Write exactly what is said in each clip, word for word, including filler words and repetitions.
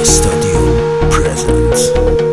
استودیو پرزنت.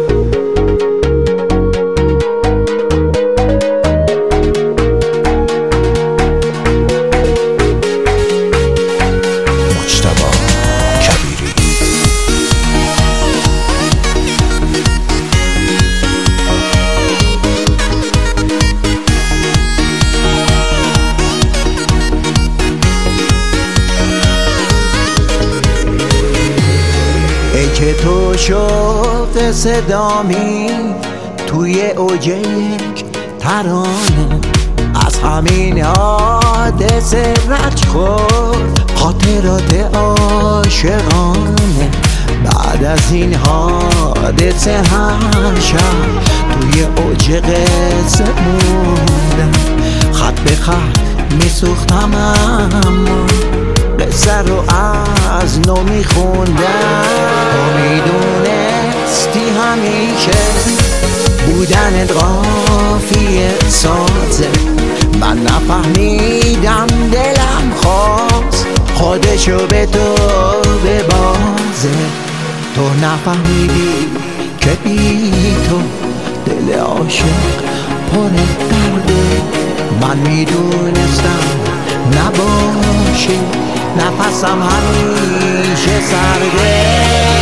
که تو شد صدامی توی اوج یک ترانه، از همین حادثه رنج خورد خاطرات عاشقانه. بعد از این حادثه هر شب توی اوج قصه موندم، خط به خط میسوختم اما قصه رو از نو میخوندم. تو میدونستی همیشه بودن قافیه سازه، من نفهمیدم دلم خواست خودشو به تو ببازه. تو نفهمیدی که بی تو دل عاشق پر درده، من میدونستم نباشی نفسم همیشه سرده.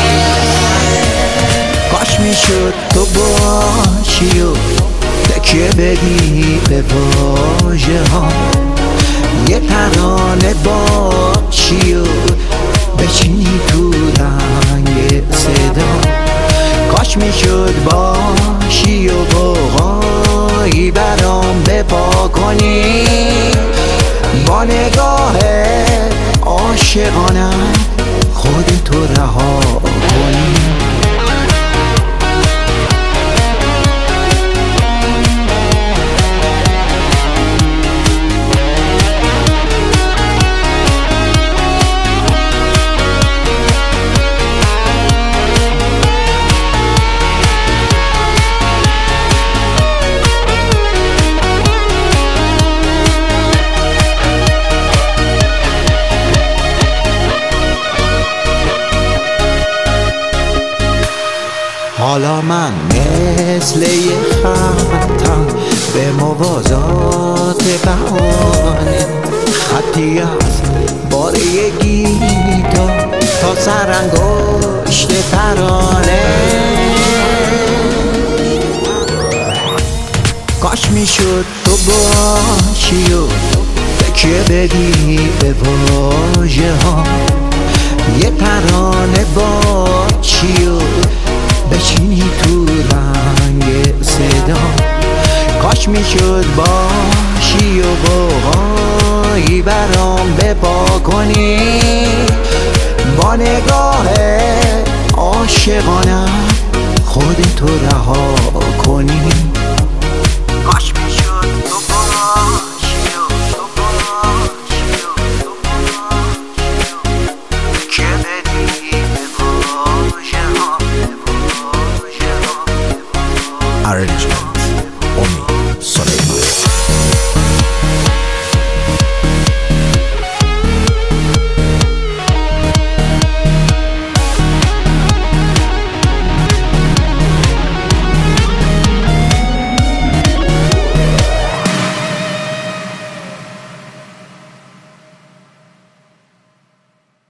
کاش میشد تو باشی و تکیه بدی به واژه ها، یه ترانه باشی و بچینی تو رنگ صدا. کاش میشد باشی و بغایی برام بپا کنی، با نگاه عاشقانم خودتو رها کنی. حالا من مثل یه خطم به موازات بهانه، خطی از باره گیتار تا سرانگشت ترانه. کاش میشد تو باشی و تکیه بدی به واژه ها، یه ترانه باشی و بچینی تو رنگ صدا. کاش میشد باشی و بغایی برام بپا کنی، با نگاه عاشقانم خودتو رها کنی.